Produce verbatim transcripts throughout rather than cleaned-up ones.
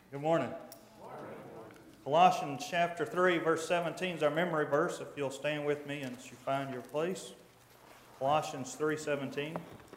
Good morning. Colossians chapter three, verse seventeen is our memory verse. If you'll stand with me as you find your place. Colossians three seventeen.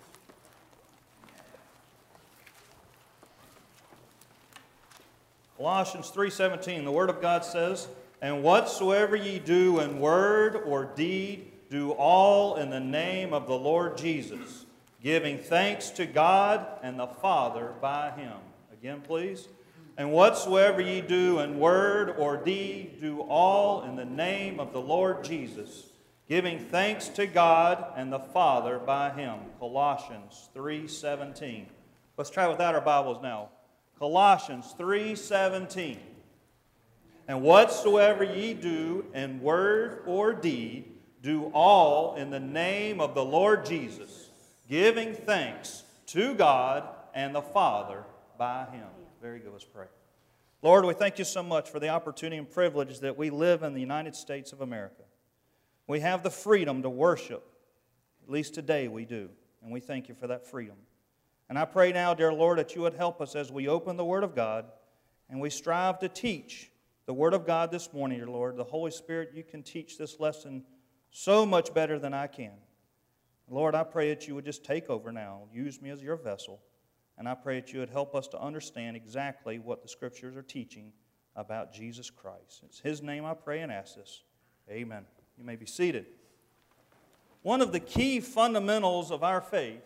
Colossians three seventeen, the Word of God says, "And whatsoever ye do in word or deed, do all in the name of the Lord Jesus, giving thanks to God and the Father by Him." Again, please. "And whatsoever ye do in word or deed, do all in the name of the Lord Jesus, giving thanks to God and the Father by Him." Colossians three seventeen. Let's try without our Bibles now. Colossians three seventeen. "And whatsoever ye do in word or deed, do all in the name of the Lord Jesus, giving thanks to God and the Father by Him." Very good. Let's pray. Lord, we thank you so much for the opportunity and privilege that we live in the United States of America. We have the freedom to worship. At least today we do. And we thank you for that freedom. And I pray now, dear Lord, that you would help us as we open the Word of God and we strive to teach the Word of God this morning, dear Lord. The Holy Spirit, you can teach this lesson so much better than I can. Lord, I pray that you would just take over now. Use me as your vessel. And I pray that you would help us to understand exactly what the Scriptures are teaching about Jesus Christ. It's His name I pray and ask this. Amen. You may be seated. One of the key fundamentals of our faith,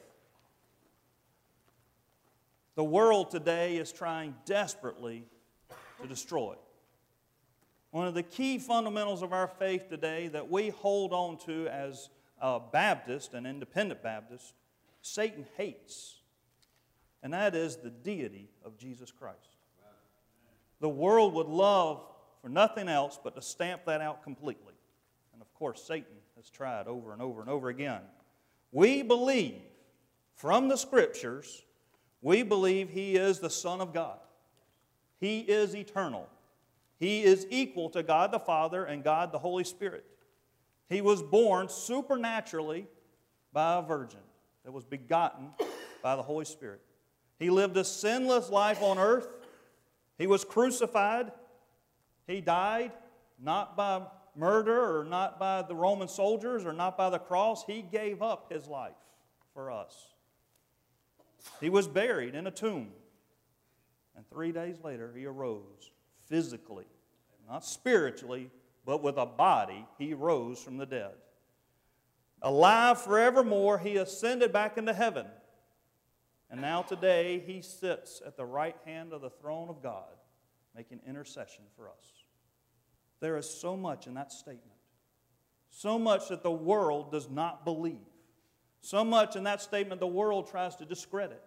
the world today is trying desperately to destroy. One of the key fundamentals of our faith today that we hold on to as a Baptist, an independent Baptist, Satan hates. And that is the deity of Jesus Christ. The world would love for nothing else but to stamp that out completely. And of course, Satan has tried over and over and over again. We believe from the Scriptures, we believe He is the Son of God. He is eternal. He is equal to God the Father and God the Holy Spirit. He was born supernaturally by a virgin that was begotten by the Holy Spirit. He lived a sinless life on earth. He was crucified. He died not by murder or not by the Roman soldiers or not by the cross. He gave up His life for us. He was buried in a tomb. And three days later, He arose physically, not spiritually, but with a body. He rose from the dead. Alive forevermore, He ascended back into heaven. And now today, He sits at the right hand of the throne of God, making intercession for us. There is so much in that statement. So much that the world does not believe. So much in that statement the world tries to discredit.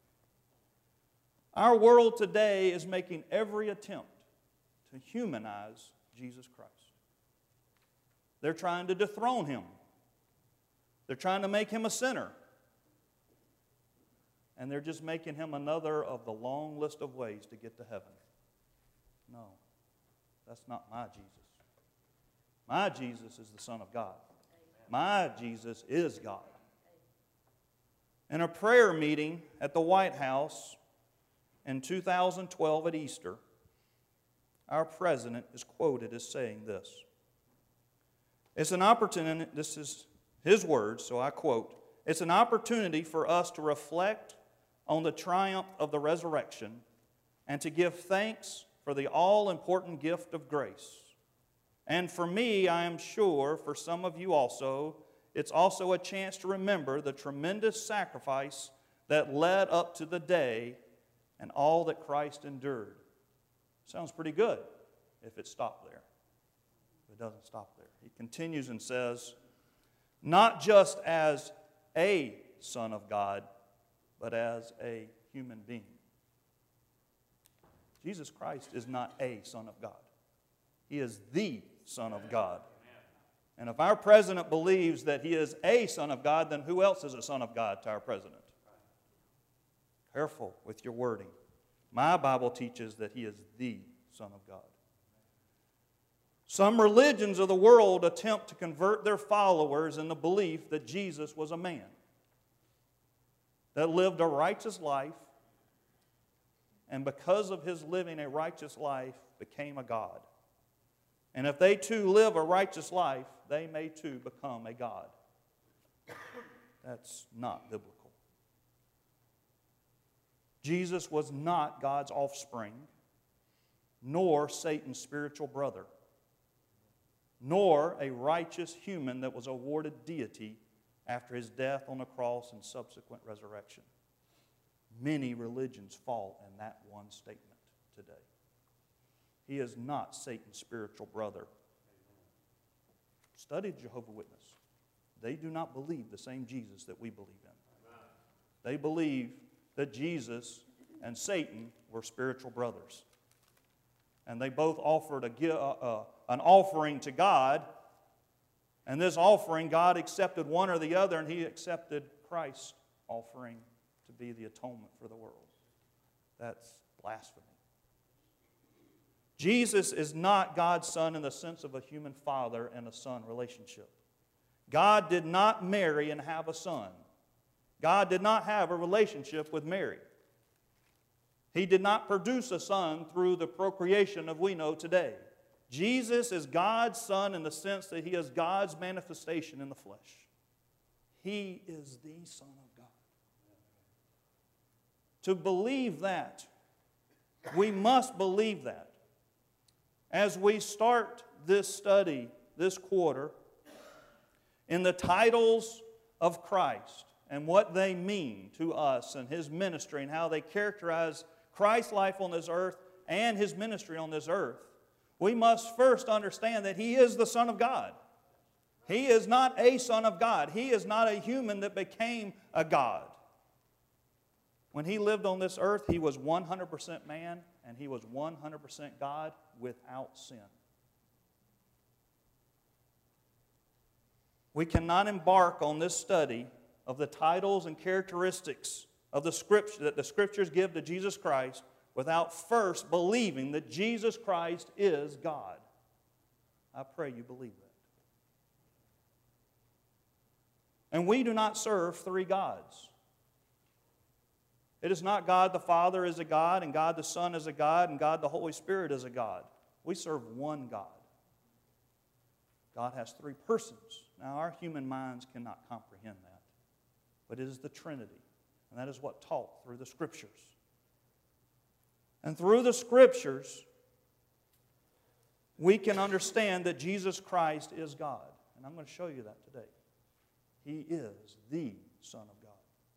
Our world today is making every attempt to humanize Jesus Christ. They're trying to dethrone Him. They're trying to make Him a sinner. And they're just making Him another of the long list of ways to get to heaven. No, that's not my Jesus. My Jesus is the Son of God. My Jesus is God. In a prayer meeting at the White House in two thousand twelve at Easter, our president is quoted as saying this. It's an opportunity, this is his words, so I quote, "It's an opportunity for us to reflect on the triumph of the resurrection and to give thanks for the all-important gift of grace. And for me, I am sure, for some of you also, it's also a chance to remember the tremendous sacrifice that led up to the day and all that Christ endured." Sounds pretty good if it stopped there. But it doesn't stop there. He continues and says, "Not just as a Son of God, but as a human being." Jesus Christ is not a Son of God. He is the Son of God. And if our president believes that He is a Son of God, then who else is a Son of God to our president? Careful with your wording. My Bible teaches that He is the Son of God. Some religions of the world attempt to convert their followers in the belief that Jesus was a man that lived a righteous life and because of his living a righteous life, became a god. And if they too live a righteous life, they may too become a god. That's not biblical. Jesus was not God's offspring, nor Satan's spiritual brother, nor a righteous human that was awarded deity after his death on the cross and subsequent resurrection. Many religions fall in that one statement today. He is not Satan's spiritual brother. Study Jehovah's Witnesses. They do not believe the same Jesus that we believe in. They believe that Jesus and Satan were spiritual brothers. And they both offered a, uh, an offering to God. And this offering, God accepted one or the other, and He accepted Christ's offering to be the atonement for the world. That's blasphemy. Jesus is not God's Son in the sense of a human father and a son relationship. God did not marry and have a son. God did not have a relationship with Mary. He did not produce a son through the procreation of we know today. Jesus is God's Son in the sense that He is God's manifestation in the flesh. He is the Son of God. To believe that, we must believe that. As we start this study this quarter, in the titles of Christ and what they mean to us and His ministry and how they characterize Christ's life on this earth and His ministry on this earth, we must first understand that He is the Son of God. He is not a Son of God. He is not a human that became a God. When He lived on this earth, He was one hundred percent man and He was one hundred percent God without sin. We cannot embark on this study of the titles and characteristics of the Scripture that the Scriptures give to Jesus Christ without first believing that Jesus Christ is God. I pray you believe that. And we do not serve three gods. It is not God the Father is a God, and God the Son is a God, and God the Holy Spirit is a God. We serve one God. God has three persons. Now, our human minds cannot comprehend that. But it is the Trinity, and that is what taught through the Scriptures. And through the Scriptures, we can understand that Jesus Christ is God. And I'm going to show you that today. He is the Son of God.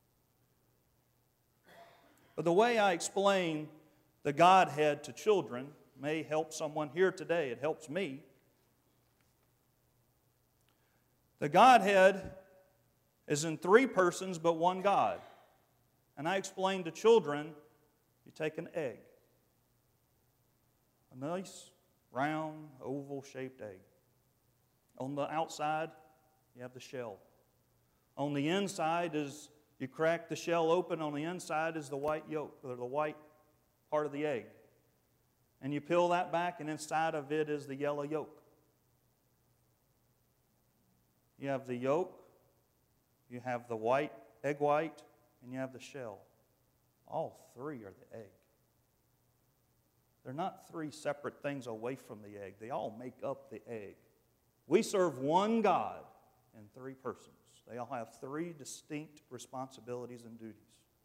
But the way I explain the Godhead to children may help someone here today. It helps me. The Godhead is in three persons but one God. And I explain to children, you take an egg. A nice, round, oval-shaped egg. On the outside, you have the shell. On the inside is, you crack the shell open, on the inside is the white yolk, or the white part of the egg. And you peel that back, and inside of it is the yellow yolk. You have the yolk, you have the white, egg white, and you have the shell. All three are the egg. They're not three separate things away from the egg. They all make up the egg. We serve one God in three persons. They all have three distinct responsibilities and duties.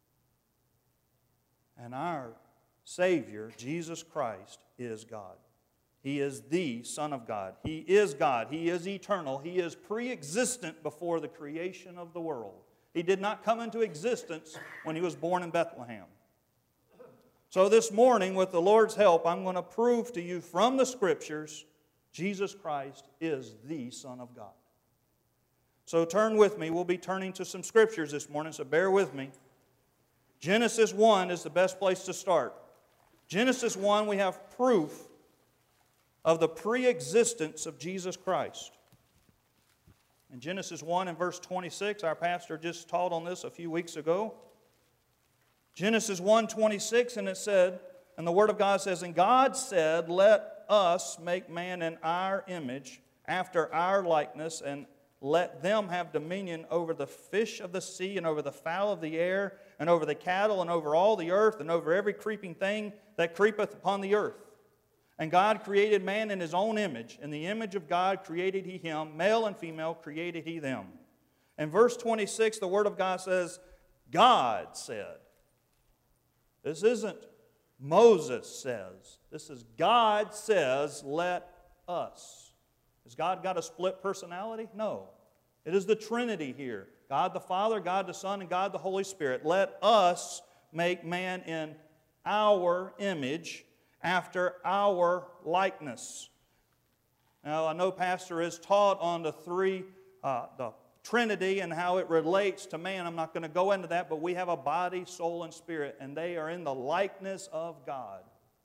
And our Savior, Jesus Christ, is God. He is the Son of God. He is God. He is eternal. He is pre-existent before the creation of the world. He did not come into existence when He was born in Bethlehem. So this morning, with the Lord's help, I'm going to prove to you from the Scriptures Jesus Christ is the Son of God. So turn with me. We'll be turning to some Scriptures this morning, so bear with me. Genesis one is the best place to start. Genesis one, we have proof of the pre-existence of Jesus Christ. In Genesis one and verse twenty-six, our pastor just taught on this a few weeks ago. Genesis one twenty-six, and it said, and the Word of God says, and God said, let us make man in our image, after our likeness, and let them have dominion over the fish of the sea, and over the fowl of the air, and over the cattle, and over all the earth, and over every creeping thing that creepeth upon the earth. And God created man in His own image. In the image of God created He him. Male and female created He them. In verse twenty-six, the Word of God says, God said. This isn't Moses says. This is God says, let us. Has God got a split personality? No. It is the Trinity here. God the Father, God the Son, and God the Holy Spirit. Let us make man in our image, after our likeness. Now, I know Pastor has taught on the three, uh, the Trinity and how it relates to man. I'm not going to go into that, but we have a body, soul, and spirit, and they are in the likeness of God.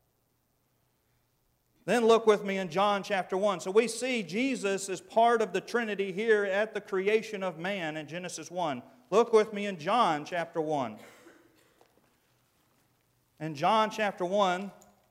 Then look with me in John chapter one. So we see Jesus is part of the Trinity here at the creation of man in Genesis one. Look with me in John chapter one. In John chapter one,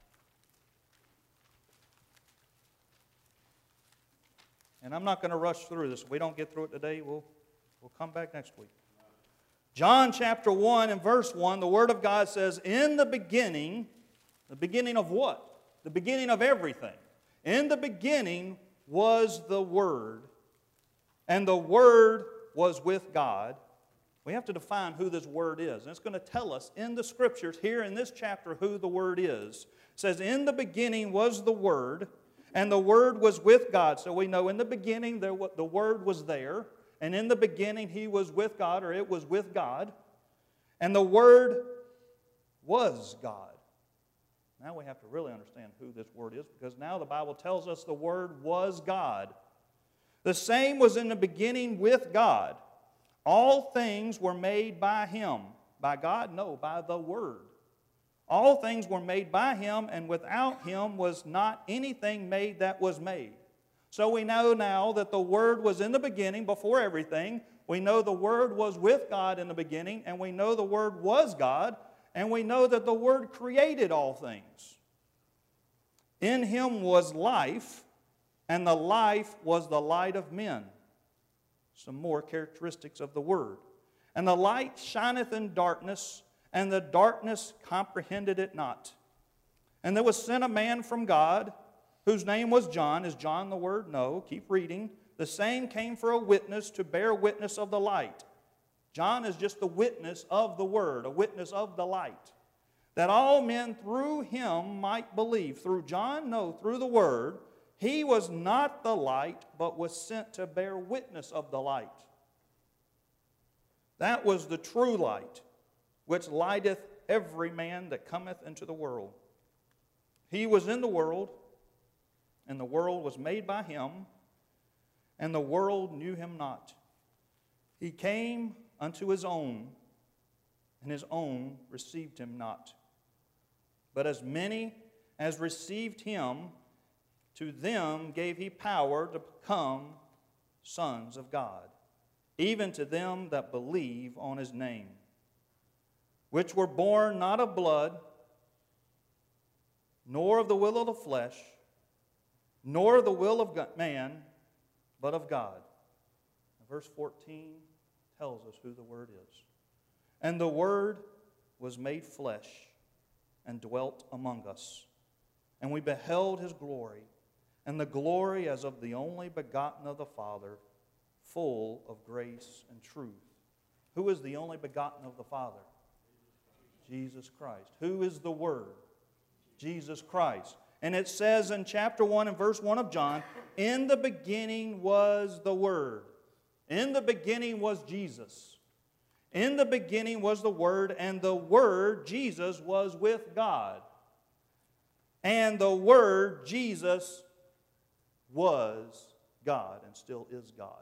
and I'm not going to rush through this. If we don't get through it today, we'll, we'll come back next week. John chapter one and verse one, the Word of God says, in the beginning, the beginning of what? The beginning of everything. In the beginning was the Word, and the Word was with God. We have to define who this Word is. And it's going to tell us in the Scriptures, here in this chapter, who the Word is. It says, in the beginning was the Word, and the Word was with God. So we know in the beginning there, the Word was there, and in the beginning He was with God, or it was with God, and the Word was God. Now we have to really understand who this Word is, because now the Bible tells us the Word was God. The same was in the beginning with God. All things were made by Him. By God? No, by the Word. All things were made by Him, and without Him was not anything made that was made. So we know now that the Word was in the beginning, before everything. We know the Word was with God in the beginning, and we know the Word was God, and we know that the Word created all things. In Him was life, and the life was the light of men. Some more characteristics of the Word. And the light shineth in darkness, and the darkness comprehended it not. And there was sent a man from God, whose name was John. Is John the Word? No. Keep reading. The same came for a witness, to bear witness of the light. John is just the witness of the Word, a witness of the light. That all men through him might believe. Through John? No, through the Word. He was not the light, but was sent to bear witness of the light. That was the true light, which lighteth every man that cometh into the world. He was in the world, and the world was made by Him, and the world knew Him not. He came unto His own, and His own received Him not. But as many as received Him, to them gave He power to become sons of God, even to them that believe on His name, which were born not of blood, nor of the will of the flesh, nor of the will of man, but of God. And verse fourteen tells us who the Word is. And the Word was made flesh and dwelt among us. And we beheld His glory, and the glory as of the only begotten of the Father, full of grace and truth. Who is the only begotten of the Father? Jesus Christ. Who is the Word? Jesus Christ. And it says in chapter one and verse one of John, in the beginning was the Word. In the beginning was Jesus. In the beginning was the Word, and the Word, Jesus, was with God. And the Word, Jesus, was God and still is God.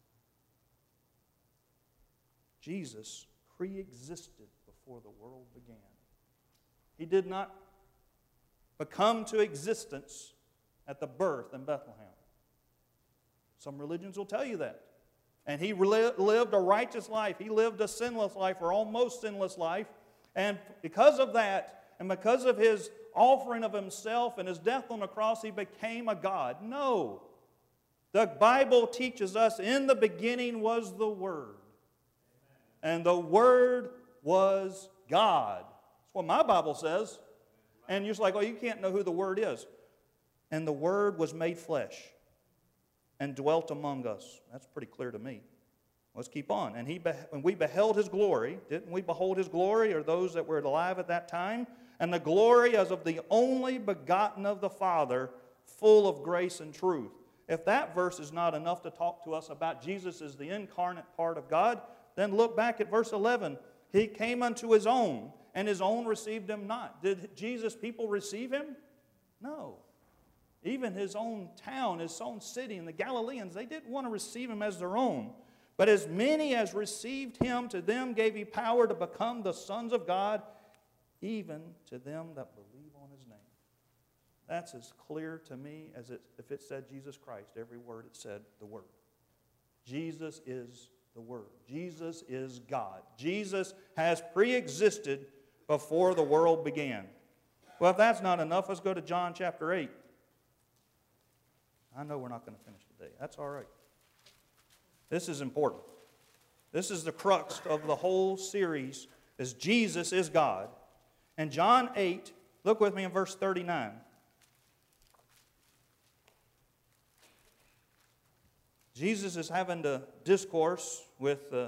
Jesus pre-existed before the world began. He did not become to existence at the birth in Bethlehem. Some religions will tell you that. And He lived a righteous life. He lived a sinless life, or almost sinless life. And because of that, and because of His offering of Himself and His death on the cross, He became a God. No. The Bible teaches us in the beginning was the Word. And the Word was God. That's what my Bible says. And you're just like, oh, you can't know who the Word is. And the Word was made flesh and dwelt among us. That's pretty clear to me. Let's keep on. And he, when we beheld His glory, didn't we behold His glory, or those that were alive at that time? And the glory as of the only begotten of the Father, full of grace and truth. If that verse is not enough to talk to us about Jesus as the incarnate part of God, then look back at verse eleven. He came unto His own, and His own received Him not. Did Jesus' people receive Him? No. Even His own town, His own city, and the Galileans, they didn't want to receive Him as their own. But as many as received Him, to them gave He power to become the sons of God, even to them that believe on His name. That's as clear to me as it, if it said Jesus Christ. Every word it said, the Word. Jesus is the Word. Jesus is God. Jesus has pre-existed before the world began. Well, if that's not enough, let's go to John chapter eight. I know we're not going to finish today. That's all right. This is important. This is the crux of the whole series, is Jesus is God. And John eight, look with me in verse thirty-nine. Jesus is having to discourse with the,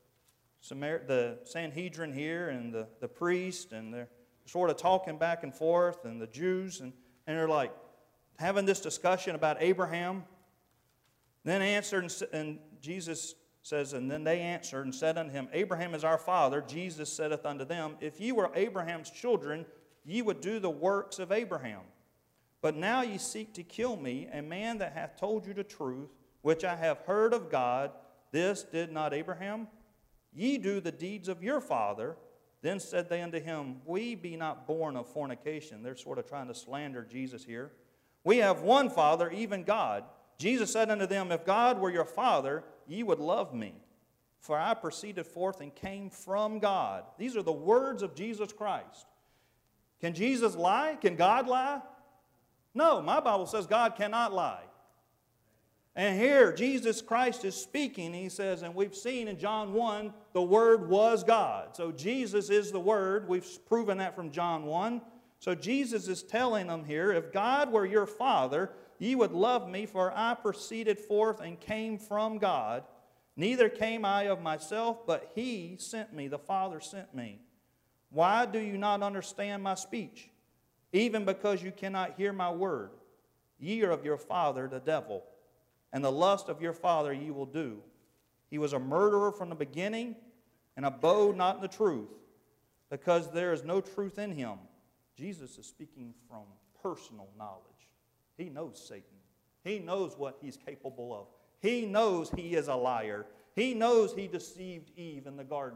the Sanhedrin here and the, the priest, and they're sort of talking back and forth, and the Jews, and, and they're like having this discussion about Abraham. Then answered, and, and Jesus says, and then they answered and said unto him, Abraham is our father. Jesus saith unto them, if ye were Abraham's children, ye would do the works of Abraham. But now ye seek to kill me, a man that hath told you the truth, which I have heard of God. This did not Abraham? Ye do the deeds of your father. Then said they unto him, we be not born of fornication. They're sort of trying to slander Jesus here. We have one Father, even God. Jesus said unto them, if God were your Father, ye would love me. For I proceeded forth and came from God. These are the words of Jesus Christ. Can Jesus lie? Can God lie? No, my Bible says God cannot lie. And here, Jesus Christ is speaking. He says, and we've seen in John one, the Word was God. So Jesus is the Word. We've proven that from John one. So Jesus is telling them here, if God were your Father, ye would love me, for I proceeded forth and came from God. Neither came I of myself, but He sent me. The Father sent me. Why do you not understand my speech? Even because you cannot hear my word. Ye are of your father, the devil, and the lust of your father ye will do. He was a murderer from the beginning, and abode not in the truth, because there is no truth in him. Jesus is speaking from personal knowledge. He knows Satan. He knows what he's capable of. He knows he is a liar. He knows he deceived Eve in the garden.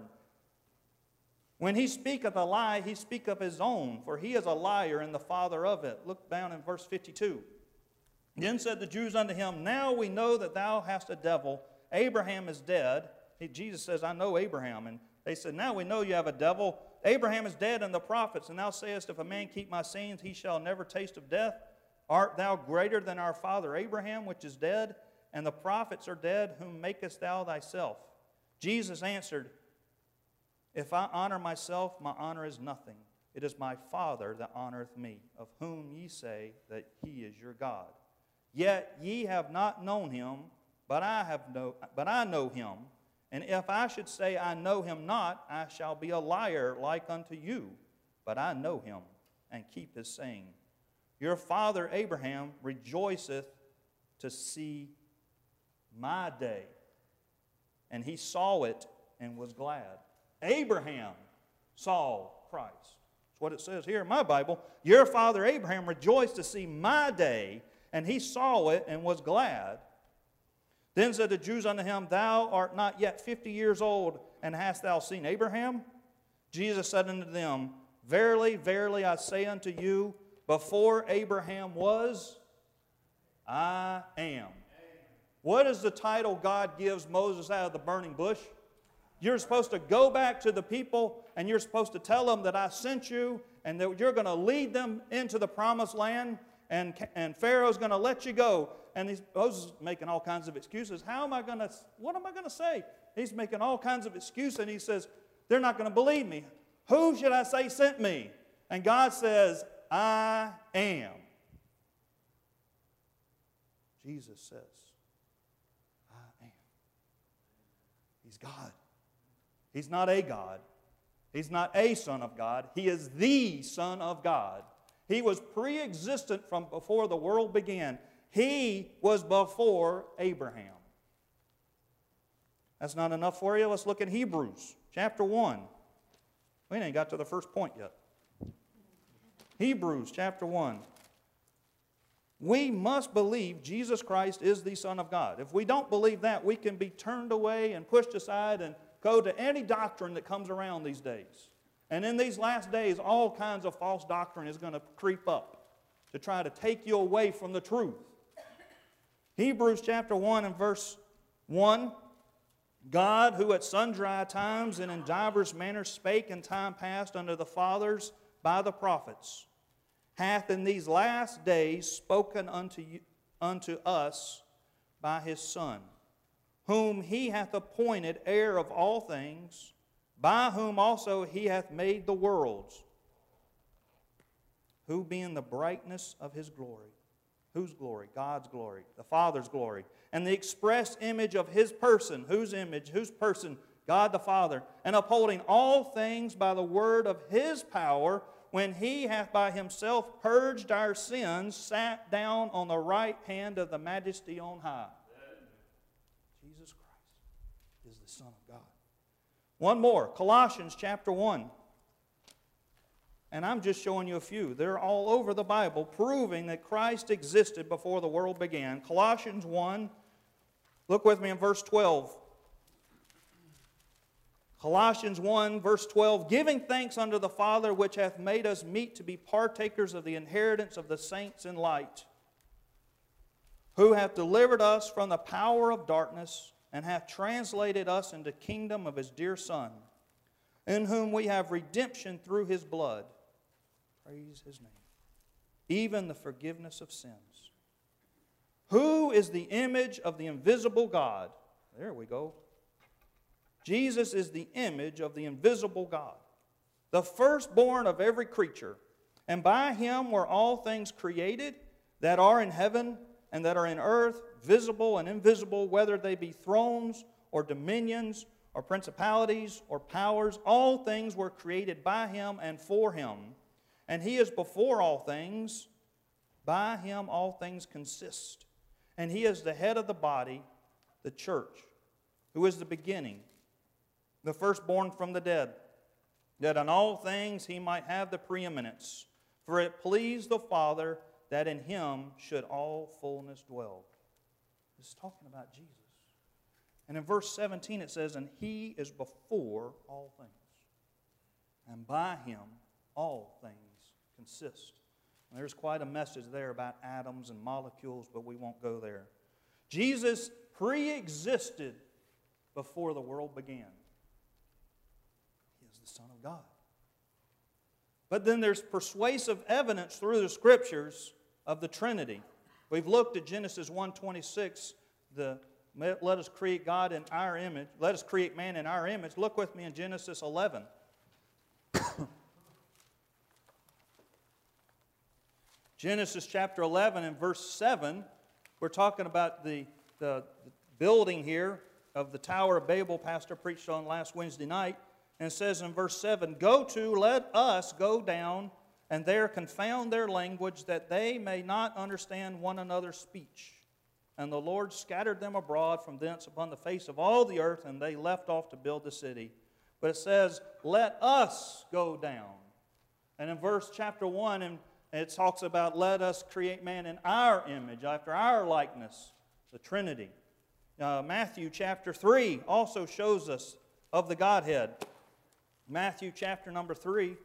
When he speaketh a lie, he speaketh of his own, for he is a liar and the father of it. Look down in verse fifty-two. Then said the Jews unto him, now we know that thou hast a devil. Abraham is dead. He, Jesus says, I know Abraham. And they said, now we know you have a devil. Abraham is dead and the prophets. And thou sayest, if a man keep my sayings, he shall never taste of death. Art thou greater than our father Abraham, which is dead? And the prophets are dead, whom makest thou thyself? Jesus answered, if I honor myself, my honor is nothing. It is my Father that honoreth me, of whom ye say that he is your God. Yet ye have not known him, but I have know, but I know him. And if I should say I know him not, I shall be a liar like unto you. But I know him, and keep his saying. Your father Abraham rejoiceth to see my day, and he saw it and was glad. Abraham saw Christ. That's what it says here in my Bible. Your father Abraham rejoiced to see my day, and he saw it and was glad. Then said the Jews unto him, thou art not yet fifty years old, and hast thou seen Abraham? Jesus said unto them, verily, verily, I say unto you, before Abraham was, I am. What is the title God gives Moses out of the burning bush? You're supposed to go back to the people, and you're supposed to tell them that I sent you, and that you're going to lead them into the promised land, and, and Pharaoh's going to let you go. And he's, Moses is making all kinds of excuses. How am I going to, what am I going to say? He's making all kinds of excuses, and he says, they're not going to believe me. Who should I say sent me? And God says, I am. Jesus says, I am. He's God. He's not a God. He's not a Son of God. He is the Son of God. He was pre-existent from before the world began. He was before Abraham. That's not enough for you. Let's look at Hebrews chapter one. We ain't got to the first point yet. Hebrews chapter one. We must believe Jesus Christ is the Son of God. If we don't believe that, we can be turned away and pushed aside and go to any doctrine that comes around these days. And in these last days, all kinds of false doctrine is going to creep up to try to take you away from the truth. Hebrews chapter one and verse one. God, who at sundry times and in divers manners spake in time past unto the fathers by the prophets, hath in these last days spoken unto you, unto us by His Son, whom He hath appointed heir of all things, by whom also He hath made the worlds, who being the brightness of His glory. Whose glory? God's glory, the Father's glory, and the express image of His person. Whose image? Whose person? God the Father, and upholding all things by the word of His power, when He hath by Himself purged our sins, sat down on the right hand of the Majesty on high. Jesus Christ is the Son of God. One more, Colossians chapter one. And I'm just showing you a few. They're all over the Bible, proving that Christ existed before the world began. Colossians one, look with me in verse twelve. Colossians one, verse twelve, giving thanks unto the Father, which hath made us meet to be partakers of the inheritance of the saints in light, who hath delivered us from the power of darkness, and hath translated us into the kingdom of His dear Son, in whom we have redemption through His blood. Praise His name. Even the forgiveness of sins. Who is the image of the invisible God? There we go. Jesus is the image of the invisible God, the firstborn of every creature. And by Him were all things created that are in heaven and that are in earth, visible and invisible, whether they be thrones or dominions or principalities or powers. All things were created by Him and for Him. And He is before all things. By Him all things consist. And He is the head of the body, the church, who is the beginning, the firstborn from the dead, that in all things He might have the preeminence. For it pleased the Father that in Him should all fullness dwell. It's talking about Jesus. And in verse seventeen it says, and He is before all things. And by Him all things consist. And there's quite a message there about atoms and molecules, but we won't go there. Jesus pre-existed before the world began. He is the Son of God. But then there's persuasive evidence through the Scriptures of the Trinity. We've looked at Genesis one twenty-six, the let us create God in our image. Let us create man in our image. Look with me in Genesis eleven. Genesis chapter eleven and verse seven. We're talking about the, the, the building here of the Tower of Babel Pastor preached on last Wednesday night. And it says in verse seven, go to, let us go down, and there confound their language, that they may not understand one another's speech. And the Lord scattered them abroad from thence upon the face of all the earth, and they left off to build the city. But it says, let us go down. And in verse chapter one, and it talks about let us create man in our image, after our likeness, the Trinity. Uh, Matthew chapter three also shows us of the Godhead. Matthew chapter number three.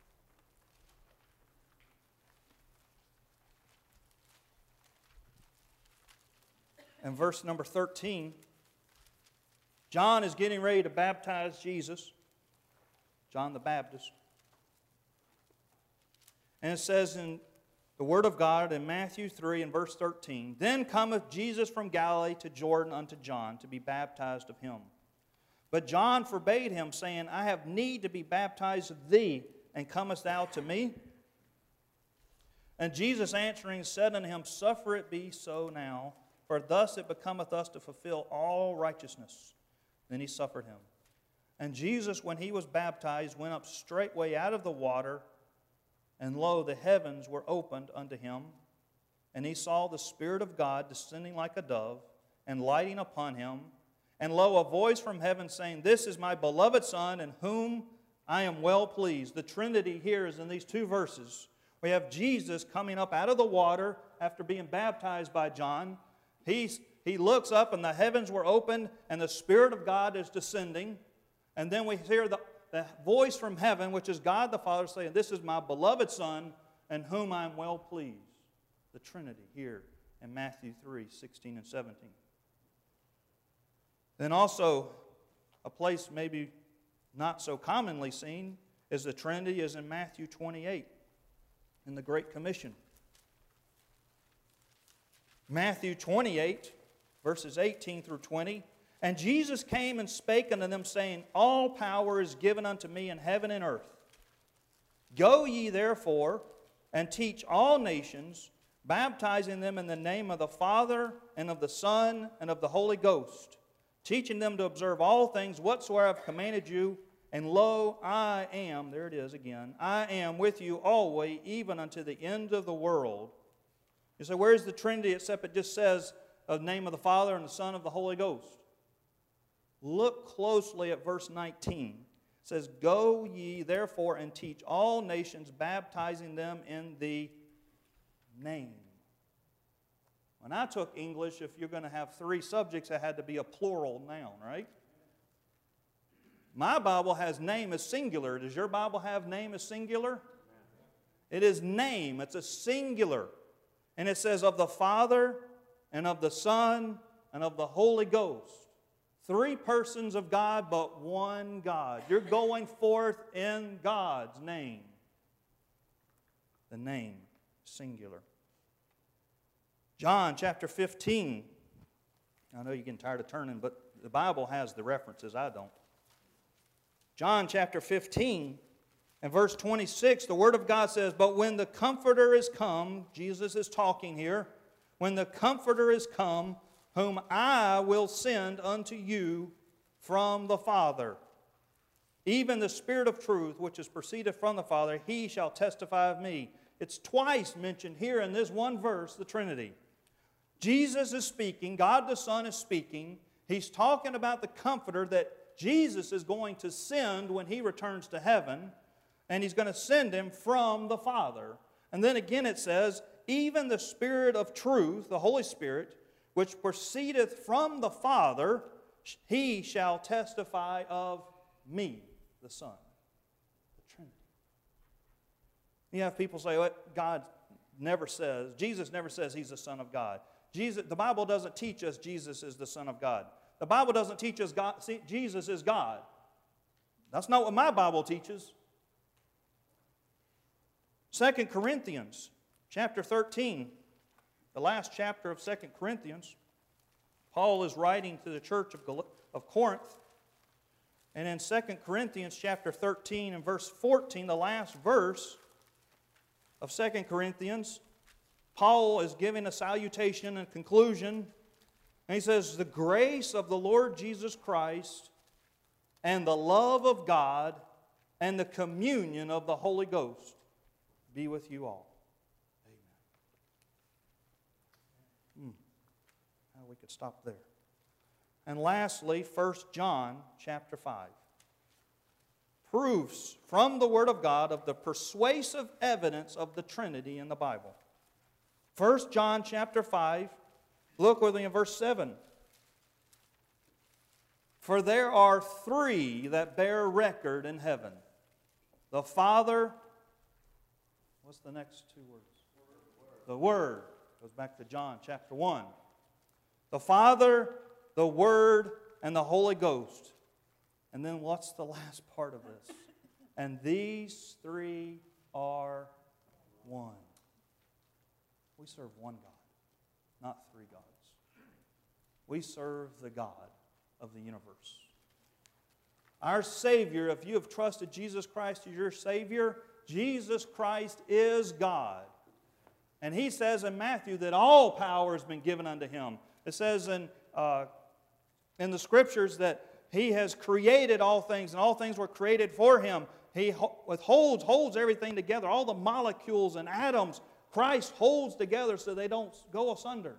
And verse number thirteen. John is getting ready to baptize Jesus. John the Baptist. And it says in the Word of God in Matthew three and verse thirteen, then cometh Jesus from Galilee to Jordan unto John to be baptized of him. But John forbade him, saying, I have need to be baptized of thee, and comest thou to me? And Jesus answering said unto him, Suffer it be so now, for thus it becometh us to fulfill all righteousness. Then he suffered him. And Jesus, when he was baptized, went up straightway out of the water, and lo, the heavens were opened unto him, and he saw the Spirit of God descending like a dove, and lighting upon him. And lo, a voice from heaven saying, This is my beloved Son, in whom I am well pleased. The Trinity here is in these two verses. We have Jesus coming up out of the water after being baptized by John. He's, he looks up and the heavens were opened and the Spirit of God is descending. And then we hear the, the voice from heaven, which is God the Father, saying, This is my beloved Son, in whom I am well pleased. The Trinity here in Matthew three, sixteen and seventeen. Then also, a place maybe not so commonly seen is the Trinity is in Matthew twenty-eight in the Great Commission. Matthew twenty-eight, verses eighteen through twenty. And Jesus came and spake unto them, saying, All power is given unto me in heaven and earth. Go ye therefore and teach all nations, baptizing them in the name of the Father and of the Son and of the Holy Ghost, teaching them to observe all things whatsoever I have commanded you. And lo, I am, there it is again, I am with you always, even unto the end of the world. You say, where's the Trinity except it just says the name of the Father and the Son of the Holy Ghost? Look closely at verse nineteen. It says, Go ye therefore and teach all nations, baptizing them in the name. When I took English, if you're going to have three subjects, it had to be a plural noun, right? My Bible has name as singular. Does your Bible have name as singular? It is name. It's a singular. And it says of the Father and of the Son and of the Holy Ghost. Three persons of God, but one God. You're going forth in God's name. The name, singular. John chapter fifteen. I know you're getting tired of turning, but the Bible has the references. I don't. John chapter fifteen and verse twenty-six, the Word of God says, But when the Comforter is come, Jesus is talking here, when the Comforter is come, whom I will send unto you from the Father, even the Spirit of truth, which is proceeded from the Father, he shall testify of me. It's twice mentioned here in this one verse, the Trinity. Jesus is speaking, God the Son is speaking. He's talking about the Comforter that Jesus is going to send when he returns to heaven, and he's going to send him from the Father. And then again it says, even the Spirit of truth, the Holy Spirit, which proceedeth from the Father, he shall testify of me, the Son. The Trinity. You have people say, well, God never says, Jesus never says he's the Son of God. Jesus, the Bible doesn't teach us Jesus is the Son of God. The Bible doesn't teach us God, see, Jesus is God. That's not what my Bible teaches. Second Corinthians chapter thirteen, the last chapter of Second Corinthians, Paul is writing to the church of, Gal- of Corinth. And in Second Corinthians chapter thirteen and verse fourteen, the last verse of Second Corinthians, Paul is giving a salutation and conclusion. And he says, The grace of the Lord Jesus Christ and the love of God and the communion of the Holy Ghost be with you all. Amen. Hmm. We could stop there. And lastly, First John chapter five. Proofs from the Word of God of the persuasive evidence of the Trinity in the Bible. First John chapter five, look with me in verse seven. For there are three that bear record in heaven. The Father, what's the next two words? Word. The Word. Goes back to John chapter one. The Father, the Word, and the Holy Ghost. And then what's the last part of this? And these three are one. We serve one God, not three gods. We serve the God of the universe. Our Savior, if you have trusted Jesus Christ as your Savior, Jesus Christ is God. And He says in Matthew that all power has been given unto Him. It says in, uh, in the Scriptures that He has created all things, and all things were created for Him. He withholds, holds everything together. All the molecules and atoms, Christ holds together so they don't go asunder.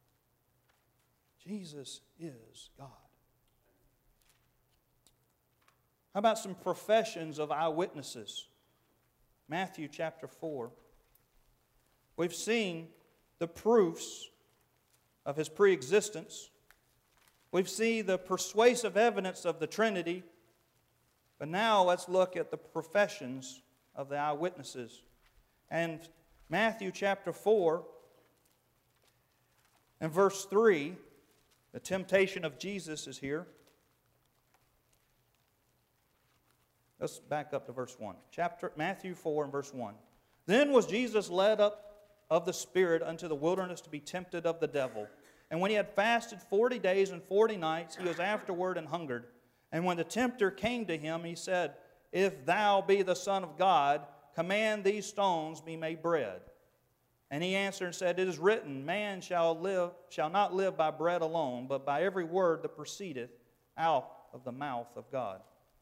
Jesus is God. How about some professions of eyewitnesses? Matthew chapter four. We've seen the proofs of His preexistence. We've seen the persuasive evidence of the Trinity. But now let's look at the professions of the eyewitnesses. And Matthew chapter four and verse three, the temptation of Jesus is here. Let's back up to verse one. Chapter Matthew four and verse one. Then was Jesus led up of the Spirit unto the wilderness to be tempted of the devil. And when He had fasted forty days and forty nights, He was afterward and hungered. And when the tempter came to Him, He said, If thou be the Son of God, command these stones be made bread. And He answered and said, It is written, Man shall live, shall not live by bread alone, but by every word that proceedeth out of the mouth of God.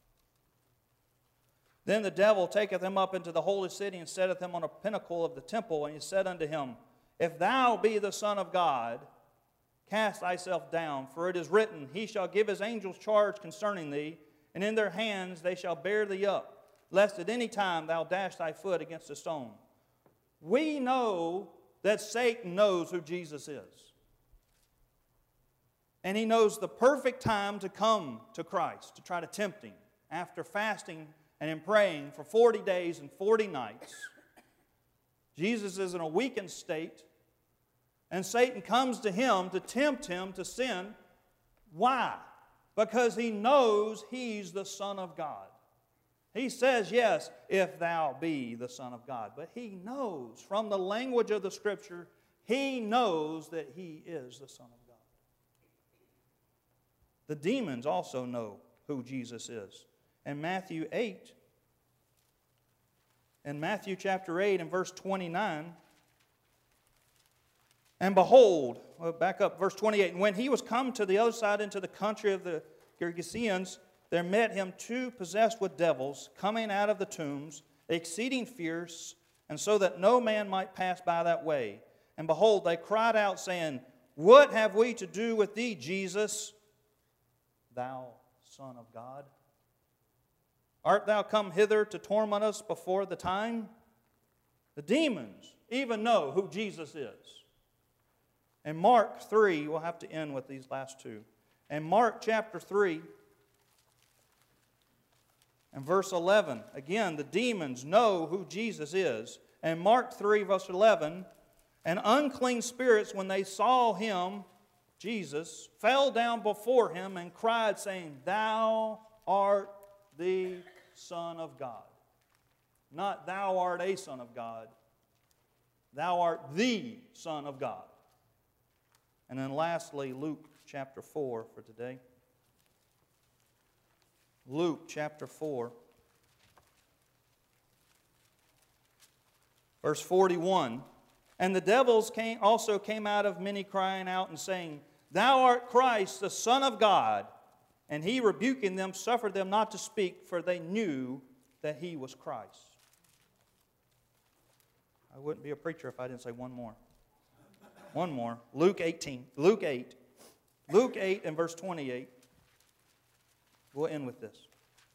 Then the devil taketh him up into the holy city and setteth him on a pinnacle of the temple. And he said unto him, If thou be the Son of God, cast thyself down, for it is written, He shall give His angels charge concerning thee, and in their hands they shall bear thee up, lest at any time thou dash thy foot against a stone. We know that Satan knows who Jesus is. And he knows the perfect time to come to Christ, to try to tempt Him. After fasting and in praying for forty days and forty nights, Jesus is in a weakened state, and Satan comes to Him to tempt Him to sin. Why? Because he knows He's the Son of God. He says, yes, if thou be the Son of God. But he knows, from the language of the Scripture, he knows that He is the Son of God. The demons also know who Jesus is. In Matthew eight, in Matthew chapter eight and verse twenty-nine, and behold, well, back up, verse twenty-eight, and when He was come to the other side into the country of the Gergesenes, there met Him two possessed with devils, coming out of the tombs, exceeding fierce, and so that no man might pass by that way. And behold, they cried out, saying, What have we to do with Thee, Jesus, Thou Son of God? Art Thou come hither to torment us before the time? The demons even know who Jesus is. In Mark three, we'll have to end with these last two. In Mark chapter three and verse eleven, again, the demons know who Jesus is. In Mark three, verse eleven, and unclean spirits, when they saw Him, Jesus, fell down before Him and cried, saying, Thou art the Son of God. Not thou art a Son of God. Thou art the Son of God. And then lastly, Luke chapter four for today. Luke chapter four. Verse forty-one. And the devils came, also came out of many, crying out and saying, Thou art Christ, the Son of God. And He, rebuking them, suffered them not to speak, for they knew that He was Christ. I wouldn't be a preacher if I didn't say one more. One more. Luke eighteen. Luke eight. Luke eight and verse twenty-eight. We'll end with this.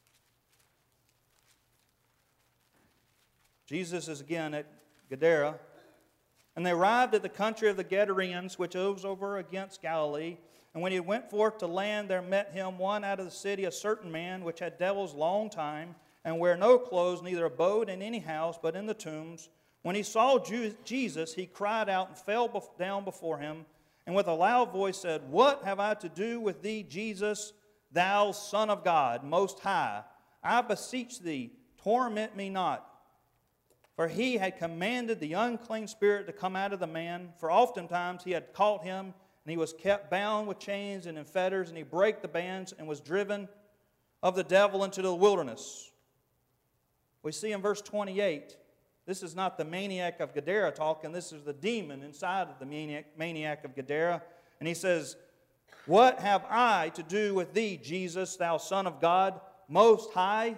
Jesus is again at Gadara. And they arrived at the country of the Gadarenes, which is over against Galilee. And when He went forth to land, there met Him one out of the city, a certain man, which had devils long time, and wear no clothes, neither abode in any house, but in the tombs. When he saw Jesus, he cried out and fell down before Him, and with a loud voice said, What have I to do with Thee, Jesus, Thou Son of God, Most High? I beseech Thee, torment me not. For he had commanded the unclean spirit to come out of the man, for oftentimes he had caught him, and he was kept bound with chains and in fetters, and he brake the bands and was driven of the devil into the wilderness. We see in verse twenty-eight, this is not the maniac of Gadara talking, this is the demon inside of the maniac, maniac of Gadara. And he says, "What have I to do with thee, Jesus, thou Son of God, Most High?"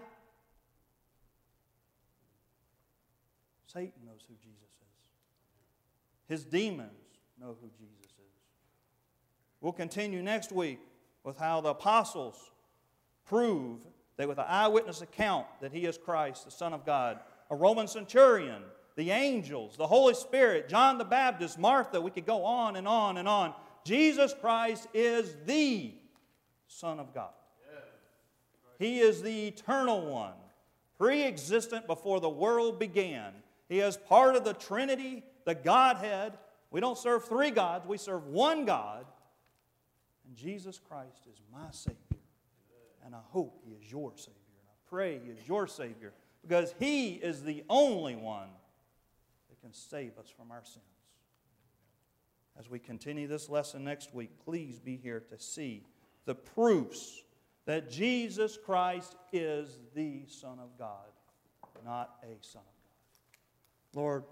Satan knows who Jesus is. His demons know who Jesus is. We'll continue next week with how the apostles prove that with an eyewitness account that He is Christ, the Son of God. A Roman centurion, the angels, the Holy Spirit, John the Baptist, Martha, we could go on and on and on. Jesus Christ is the Son of God. He is the eternal one, pre-existent before the world began. He is part of the Trinity, the Godhead. We don't serve three gods, we serve one God. And Jesus Christ is my Savior. And I hope He is your Savior. And I pray He is your Savior, because He is the only one that can save us from our sins. As we continue this lesson next week, please be here to see the proofs that Jesus Christ is the Son of God, not a Son of God. Lord,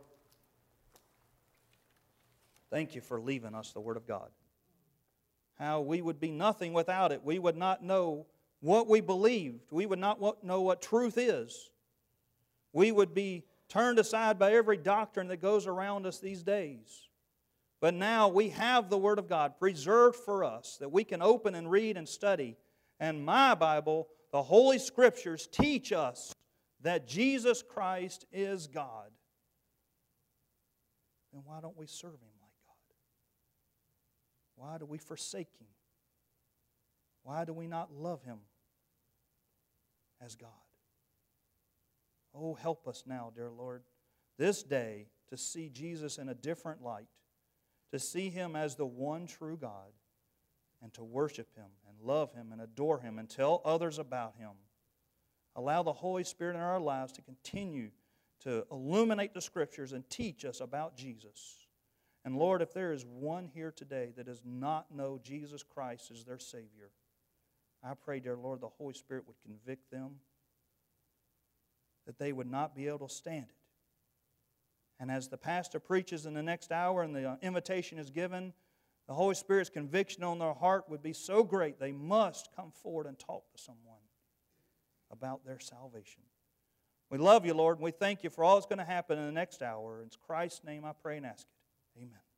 thank You for leaving us the Word of God. How we would be nothing without it. We would not know what we believed. We would not know what truth is. We would be turned aside by every doctrine that goes around us these days. But now we have the Word of God preserved for us that we can open and read and study. And my Bible, the Holy Scriptures, teach us that Jesus Christ is God. Then why don't we serve Him like God? Why do we forsake Him? Why do we not love Him as God? Oh, help us now, dear Lord, this day to see Jesus in a different light, to see Him as the one true God, and to worship Him and love Him and adore Him and tell others about Him. Allow the Holy Spirit in our lives to continue to illuminate the Scriptures and teach us about Jesus. And Lord, if there is one here today that does not know Jesus Christ as their Savior, I pray, dear Lord, the Holy Spirit would convict them, that they would not be able to stand it. And as the pastor preaches in the next hour and the invitation is given, the Holy Spirit's conviction on their heart would be so great they must come forward and talk to someone about their salvation. We love You, Lord, and we thank You for all that's going to happen in the next hour. In Christ's name I pray and ask it. Amen.